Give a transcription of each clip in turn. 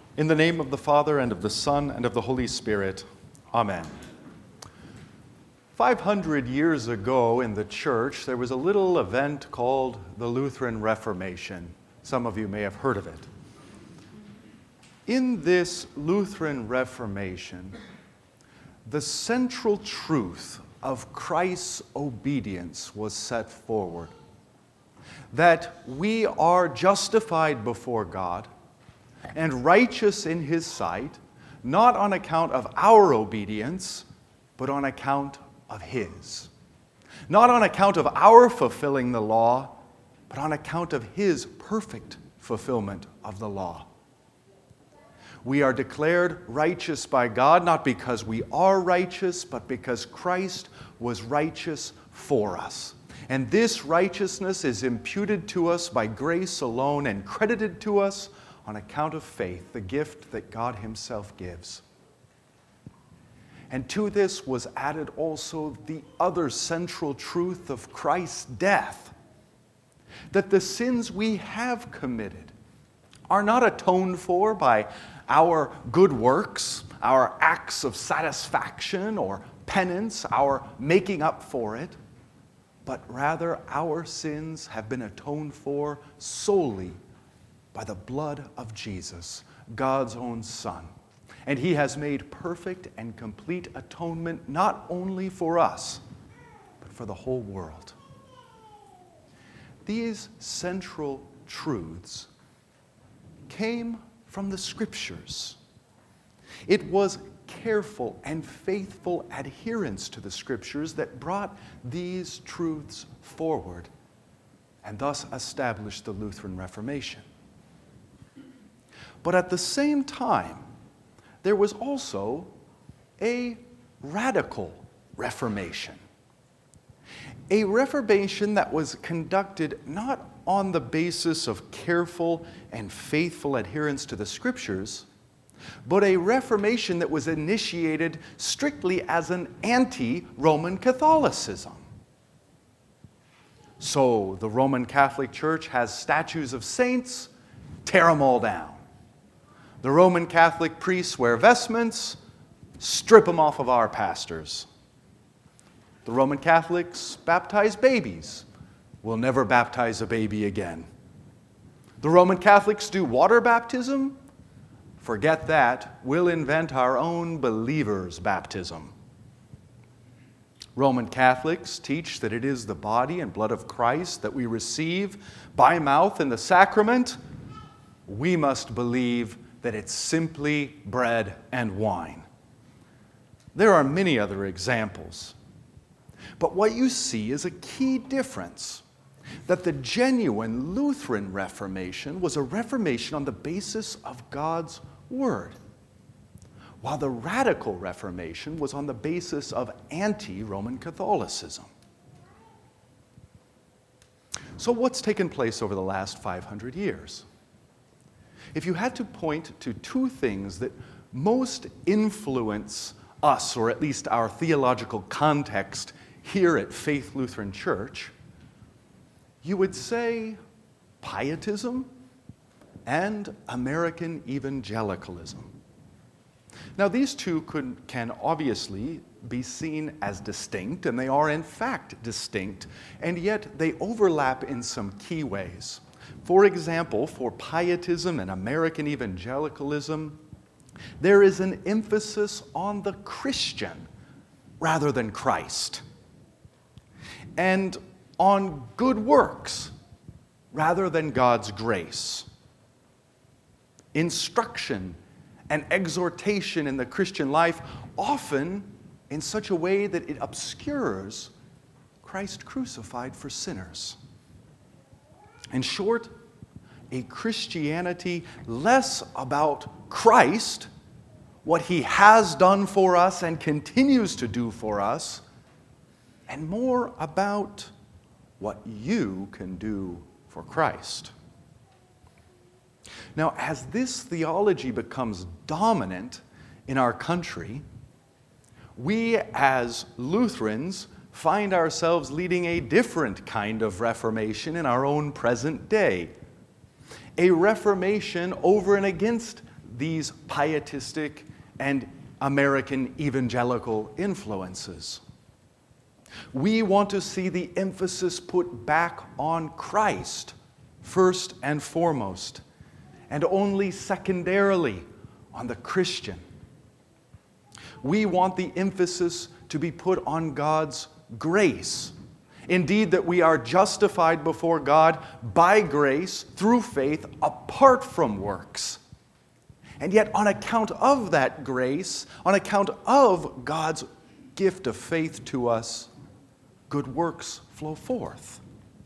In the name of the Father, and of the Son, and of the Holy Spirit. Amen. 500 years ago in the church, there was a little event called the Lutheran Reformation. Some of you may have heard of it. In this Lutheran Reformation, the central truth of Christ's obedience was set forward. That we are justified before God and righteous in His sight, not on account of our obedience, but on account of His. Not on account of our fulfilling the law, but on account of His perfect fulfillment of the law. We are declared righteous by God, not because we are righteous, but because Christ was righteous for us. And this righteousness is imputed to us by grace alone and credited to us on account of faith, the gift that God Himself gives. And to this was added also the other central truth of Christ's death, that the sins we have committed are not atoned for by our good works, our acts of satisfaction or penance, our making up for it, but rather our sins have been atoned for solely by the blood of Jesus, God's own Son. And He has made perfect and complete atonement not only for us, but for the whole world. These central truths came from the Scriptures. It was careful and faithful adherence to the Scriptures that brought these truths forward and thus established the Lutheran Reformation. But at the same time, there was also a radical Reformation. A Reformation that was conducted not on the basis of careful and faithful adherence to the Scriptures, but a Reformation that was initiated strictly as an anti-Roman Catholicism. So the Roman Catholic Church has statues of saints, tear them all down. The Roman Catholic priests wear vestments, strip them off of our pastors. The Roman Catholics baptize babies. We'll never baptize a baby again. The Roman Catholics do water baptism. Forget that. We'll invent our own believer's baptism. Roman Catholics teach that it is the body and blood of Christ that we receive by mouth in the sacrament. We must believe that it's simply bread and wine. There are many other examples. But what you see is a key difference, that the genuine Lutheran Reformation was a Reformation on the basis of God's Word, while the radical Reformation was on the basis of anti-Roman Catholicism. So what's taken place over the last 500 years? If you had to point to two things that most influence us, or at least our theological context here at Faith Lutheran Church, you would say pietism and American evangelicalism. Now, these two can obviously be seen as distinct, and they are in fact distinct, and yet they overlap in some key ways. For example, for pietism and American evangelicalism, there is an emphasis on the Christian rather than Christ, and on good works rather than God's grace. Instruction and exhortation in the Christian life often in such a way that it obscures Christ crucified for sinners. In short, a Christianity less about Christ, what He has done for us and continues to do for us, and more about what you can do for Christ. Now, as this theology becomes dominant in our country, we as Lutherans find ourselves leading a different kind of reformation in our own present day. A reformation over and against these pietistic and American evangelical influences. We want to see the emphasis put back on Christ, first and foremost, and only secondarily on the Christian. We want the emphasis to be put on God's grace. Indeed, that we are justified before God by grace through faith apart from works. And yet, on account of that grace, on account of God's gift of faith to us, good works flow forth.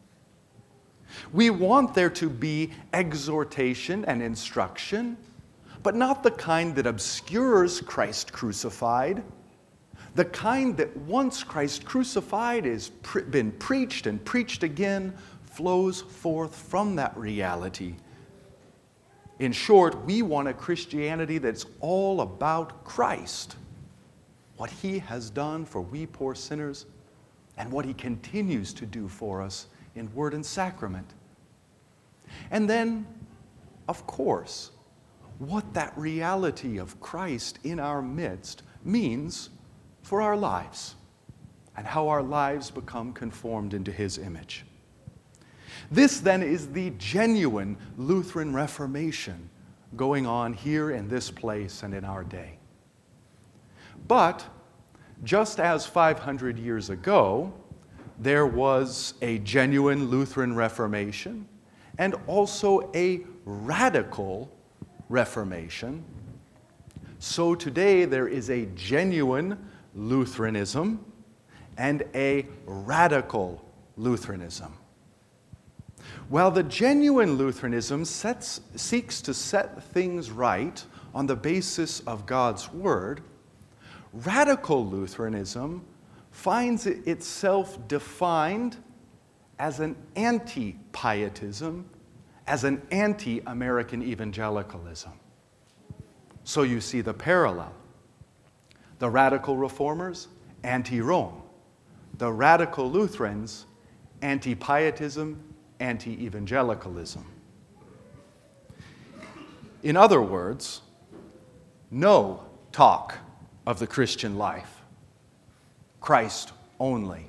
We want there to be exhortation and instruction, but not the kind that obscures Christ crucified. The kind that once Christ crucified has been preached and preached again flows forth from that reality. In short, we want a Christianity that's all about Christ, what He has done for we poor sinners, and what He continues to do for us in word and sacrament. And then, of course, what that reality of Christ in our midst means for our lives, and how our lives become conformed into His image. This then is the genuine Lutheran Reformation going on here in this place and in our day. But just as 500 years ago, there was a genuine Lutheran Reformation and also a radical Reformation, so today there is a genuine Lutheranism and a radical Lutheranism. While the genuine Lutheranism seeks to set things right on the basis of God's Word, radical Lutheranism finds itself defined as an anti-pietism, as an anti-American evangelicalism. So you see the parallel. The radical reformers, anti-Rome. The radical Lutherans, anti-pietism, anti-evangelicalism. In other words, no talk of the Christian life. Christ only.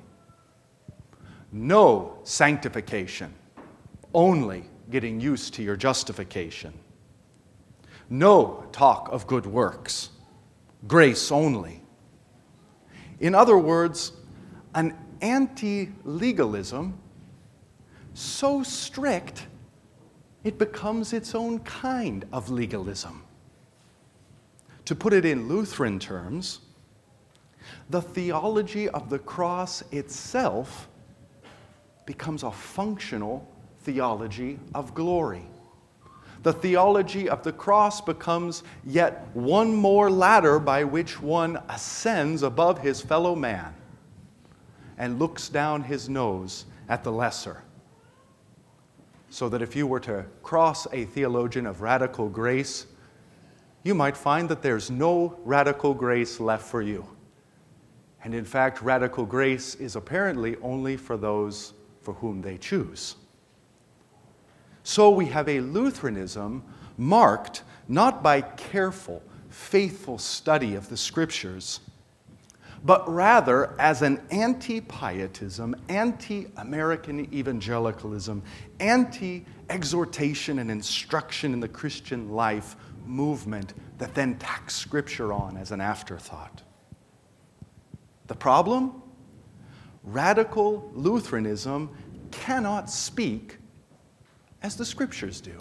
No sanctification, only getting used to your justification. No talk of good works, grace only. In other words, an anti-legalism so strict it becomes its own kind of legalism. To put it in Lutheran terms, the theology of the cross itself becomes a functional theology of glory. The theology of the cross becomes yet one more ladder by which one ascends above his fellow man and looks down his nose at the lesser. So that if you were to cross a theologian of radical grace, you might find that there's no radical grace left for you. And in fact, radical grace is apparently only for those for whom they choose. So we have a Lutheranism marked not by careful, faithful study of the Scriptures, but rather as an anti-pietism, anti-American evangelicalism, anti-exhortation and instruction in the Christian life movement that then tacks Scripture on as an afterthought. The problem? Radical Lutheranism cannot speak as the Scriptures do.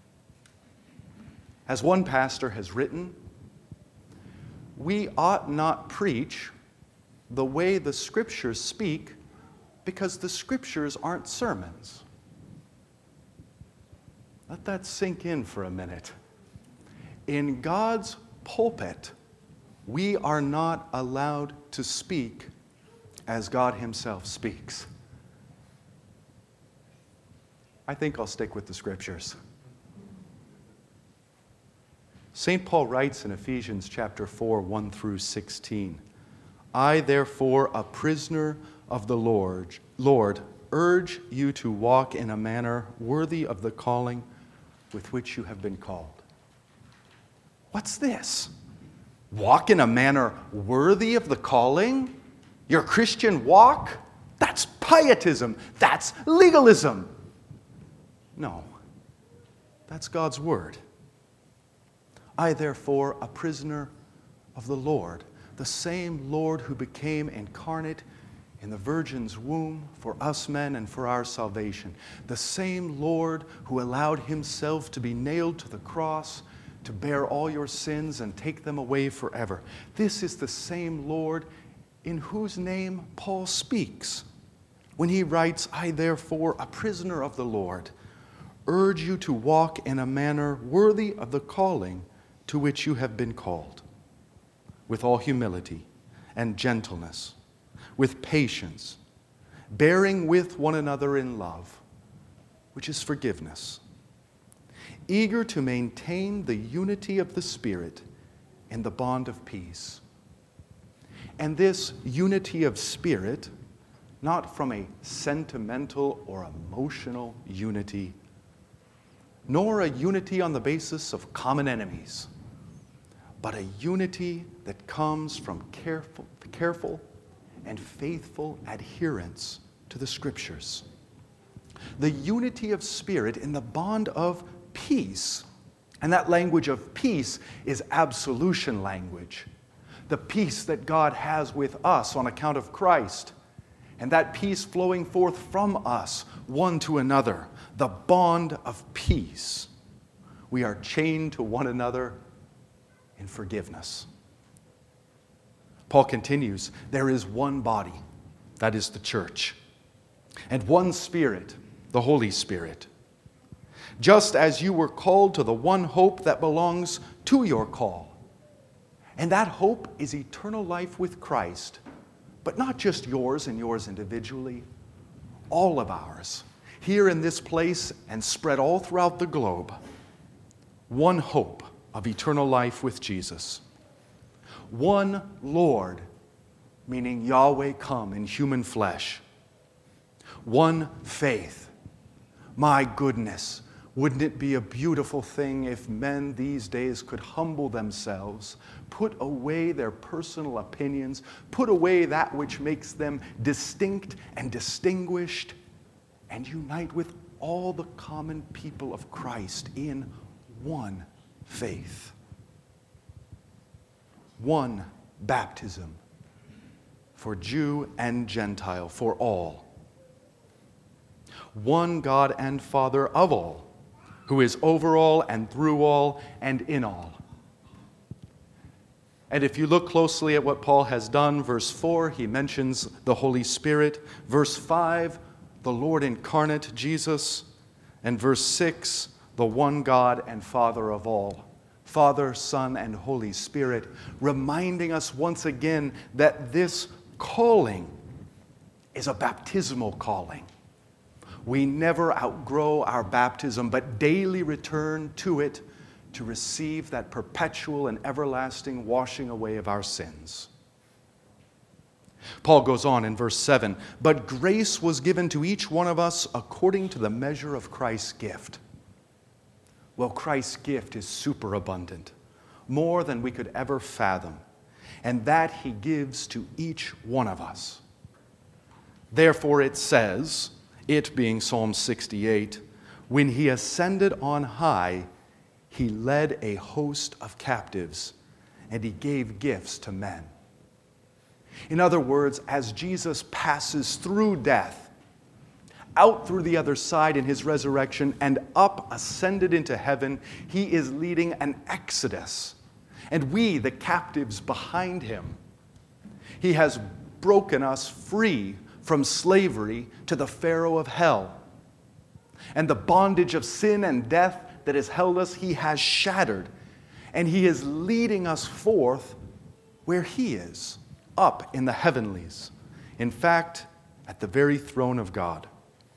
As one pastor has written, we ought not preach the way the Scriptures speak because the Scriptures aren't sermons. Let that sink in for a minute. In God's pulpit, we are not allowed to speak as God Himself speaks. I think I'll stick with the Scriptures. St. Paul writes in Ephesians chapter 4, 1 through 16, I, therefore, a prisoner of the Lord, urge you to walk in a manner worthy of the calling with which you have been called. What's this? Walk in a manner worthy of the calling? Your Christian walk? That's pietism. That's legalism. No, that's God's word. I, therefore, a prisoner of the Lord, the same Lord who became incarnate in the Virgin's womb for us men and for our salvation, the same Lord who allowed himself to be nailed to the cross to bear all your sins and take them away forever. This is the same Lord in whose name Paul speaks when he writes, I, therefore, a prisoner of the Lord, urge you to walk in a manner worthy of the calling to which you have been called, with all humility and gentleness, with patience, bearing with one another in love, which is forgiveness, eager to maintain the unity of the Spirit in the bond of peace. And this unity of spirit, not from a sentimental or emotional unity, nor a unity on the basis of common enemies, but a unity that comes from careful and faithful adherence to the Scriptures. The unity of spirit in the bond of peace. And that language of peace is absolution language. The peace that God has with us on account of Christ. And that peace flowing forth from us, one to another. The bond of peace. We are chained to one another in forgiveness. Paul continues, there is one body, that is the church, and one Spirit, the Holy Spirit. Just as you were called to the one hope that belongs to your call. And that hope is eternal life with Christ, but not just yours and yours individually, all of ours, here in this place and spread all throughout the globe. One hope of eternal life with Jesus. One Lord, meaning Yahweh come in human flesh. One faith. My goodness, wouldn't it be a beautiful thing if men these days could humble themselves, put away their personal opinions, put away that which makes them distinct and distinguished, and unite with all the common people of Christ in one faith. One baptism for Jew and Gentile, for all. One God and Father of all, who is over all and through all and in all. And if you look closely at what Paul has done, verse 4, he mentions the Holy Spirit. Verse 5, the Lord incarnate, Jesus. And verse 6, the one God and Father of all. Father, Son, and Holy Spirit, reminding us once again that this calling is a baptismal calling. We never outgrow our baptism, but daily return to it to receive that perpetual and everlasting washing away of our sins. Paul goes on in verse 7, but grace was given to each one of us according to the measure of Christ's gift. Well, Christ's gift is superabundant, more than we could ever fathom, and that he gives to each one of us. Therefore it says, it being Psalm 68, when he ascended on high, he led a host of captives, and he gave gifts to men. In other words, as Jesus passes through death, out through the other side in his resurrection, and up ascended into heaven, he is leading an exodus. And we, the captives behind him, he has broken us free from slavery to the Pharaoh of hell. And the bondage of sin and death that has held us, he has shattered. And he is leading us forth where he is, up in the heavenlies. In fact, at the very throne of God.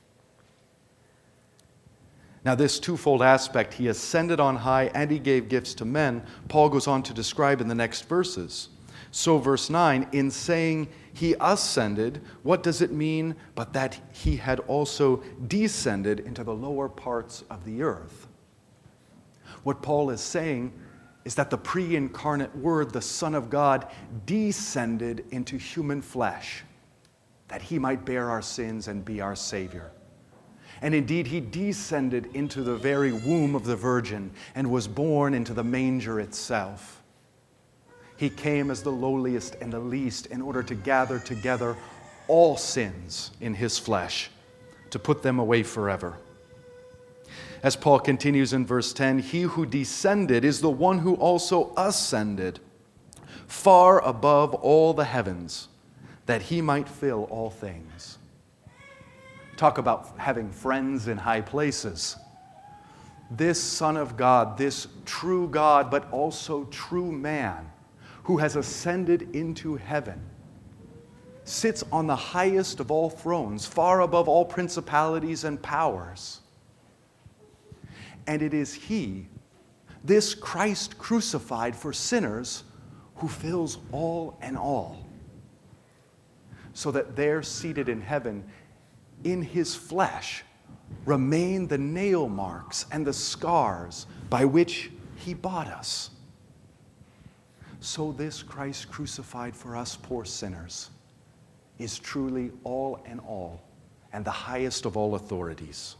Now, this twofold aspect, he ascended on high and he gave gifts to men, Paul goes on to describe in the next verses. So, verse 9, in saying he ascended, what does it mean but that he had also descended into the lower parts of the earth? What Paul is saying is that the pre-incarnate Word, the Son of God, descended into human flesh, that he might bear our sins and be our Savior. And indeed, he descended into the very womb of the Virgin and was born into the manger itself. He came as the lowliest and the least in order to gather together all sins in his flesh, to put them away forever. As Paul continues in verse 10, he who descended is the one who also ascended far above all the heavens, that he might fill all things. Talk about having friends in high places. This Son of God, this true God, but also true man, who has ascended into heaven, sits on the highest of all thrones, far above all principalities and powers. And it is he, this Christ crucified for sinners, who fills all and all. So that there, seated in heaven, in his flesh, remain the nail marks and the scars by which he bought us. So this Christ crucified for us poor sinners is truly all and all, and the highest of all authorities.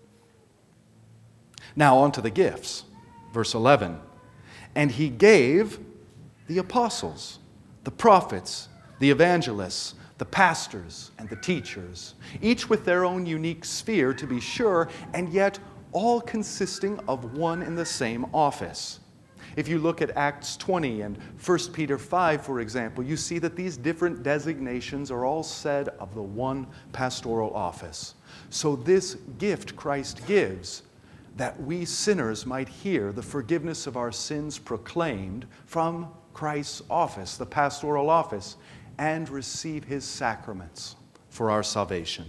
Now on to the gifts. Verse 11. And he gave the apostles, the prophets, the evangelists, the pastors, and the teachers, each with their own unique sphere, to be sure, and yet all consisting of one and the same office. If you look at Acts 20 and 1 Peter 5, for example, you see that these different designations are all said of the one pastoral office. So this gift Christ gives, that we sinners might hear the forgiveness of our sins proclaimed from Christ's office, the pastoral office, and receive his sacraments for our salvation.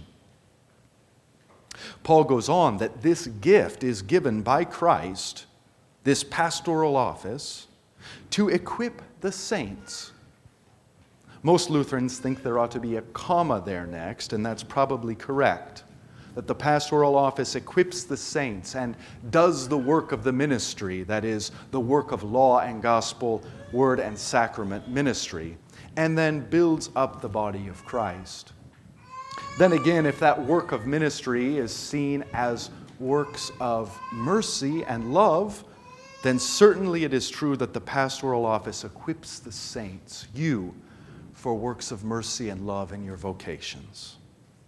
Paul goes on that this gift is given by Christ, this pastoral office, to equip the saints. Most Lutherans think there ought to be a comma there next, and that's probably correct. That the pastoral office equips the saints and does the work of the ministry, that is, the work of law and gospel, word and sacrament ministry, and then builds up the body of Christ. Then again, if that work of ministry is seen as works of mercy and love, then certainly it is true that the pastoral office equips the saints, you, for works of mercy and love in your vocations.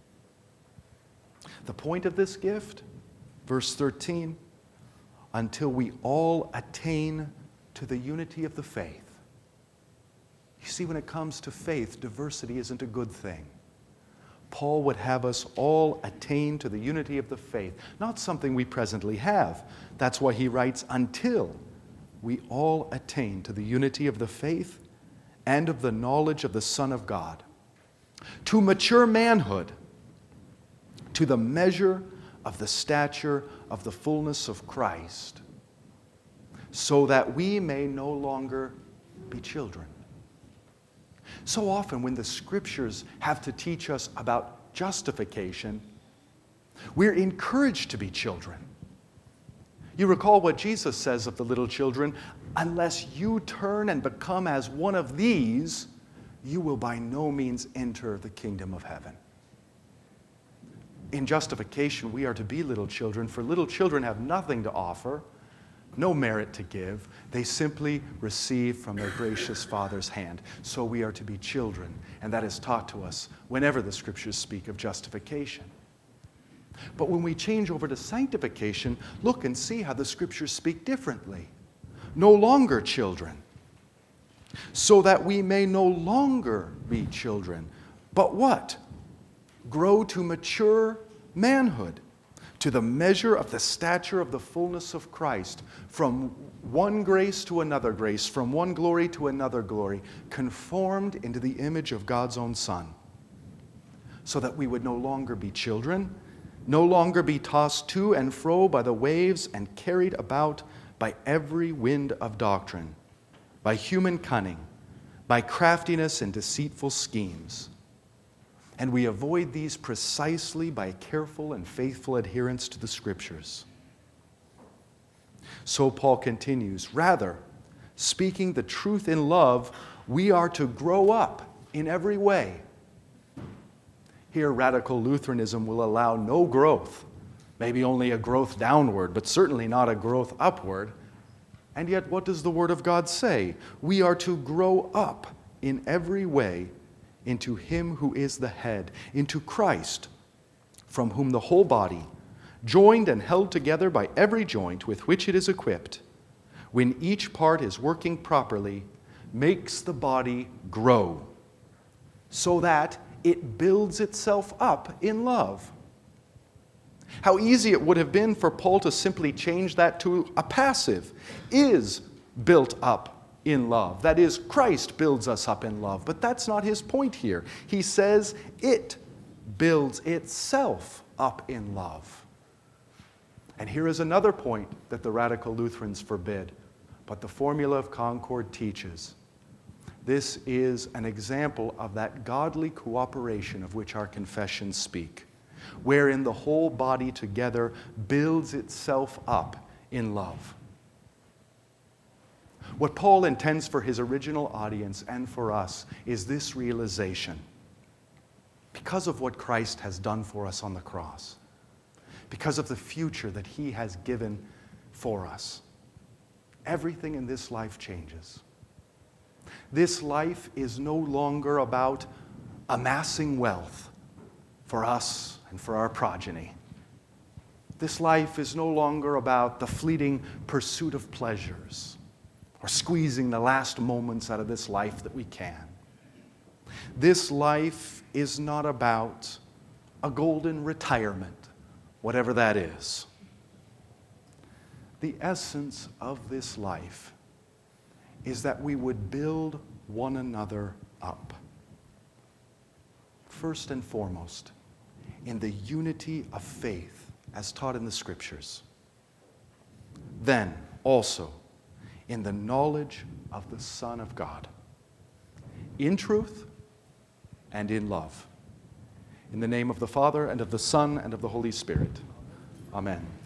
The point of this gift, verse 13, until we all attain to the unity of the faith. You see, when it comes to faith, diversity isn't a good thing. Paul would have us all attain to the unity of the faith, not something we presently have. That's why he writes, until we all attain to the unity of the faith and of the knowledge of the Son of God, to mature manhood, to the measure of the stature of the fullness of Christ, so that we may no longer be children. So often when the Scriptures have to teach us about justification, we're encouraged to be children. You recall what Jesus says of the little children, unless you turn and become as one of these, you will by no means enter the kingdom of heaven. In justification, we are to be little children, for little children have nothing to offer, no merit to give. They simply receive from their gracious Father's hand. So we are to be children, and that is taught to us whenever the Scriptures speak of justification. But when we change over to sanctification, look and see how the Scriptures speak differently. No longer children, so that we may no longer be children, but what? Grow to mature manhood, to the measure of the stature of the fullness of Christ, from one grace to another grace, from one glory to another glory, conformed into the image of God's own Son, so that we would no longer be children, no longer be tossed to and fro by the waves and carried about by every wind of doctrine, by human cunning, by craftiness and deceitful schemes. And we avoid these precisely by careful and faithful adherence to the Scriptures. So Paul continues, rather, speaking the truth in love, we are to grow up in every way. Here, radical Lutheranism will allow no growth, maybe only a growth downward, but certainly not a growth upward. And yet, what does the Word of God say? We are to grow up in every way into Him who is the head, into Christ, from whom the whole body, joined and held together by every joint with which it is equipped, when each part is working properly, makes the body grow, so that it builds itself up in love. How easy it would have been for Paul to simply change that to a passive, is built up in love. That is, Christ builds us up in love. But that's not his point here. He says it builds itself up in love. And here is another point that the radical Lutherans forbid, but the Formula of Concord teaches. This is an example of that godly cooperation of which our confessions speak, wherein the whole body together builds itself up in love. What Paul intends for his original audience and for us is this realization. Because of what Christ has done for us on the cross, because of the future that he has given for us, everything in this life changes. This life is no longer about amassing wealth for us and for our progeny. This life is no longer about the fleeting pursuit of pleasures or squeezing the last moments out of this life that we can. This life is not about a golden retirement, whatever that is. The essence of this life is that we would build one another up. First and foremost, in the unity of faith as taught in the Scriptures. Then also in the knowledge of the Son of God, in truth and in love. In the name of the Father, and of the Son, and of the Holy Spirit. Amen.